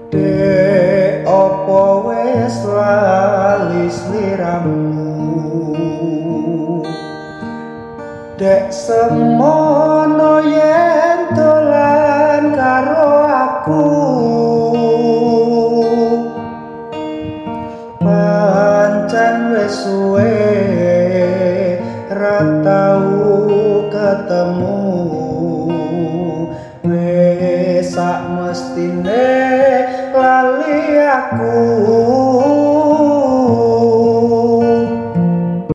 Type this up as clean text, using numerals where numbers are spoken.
Dek opo wis lali sliramu, dek semono yen dolan karo aku, pancen wis suwe ra tau ketemu, wis sak mestine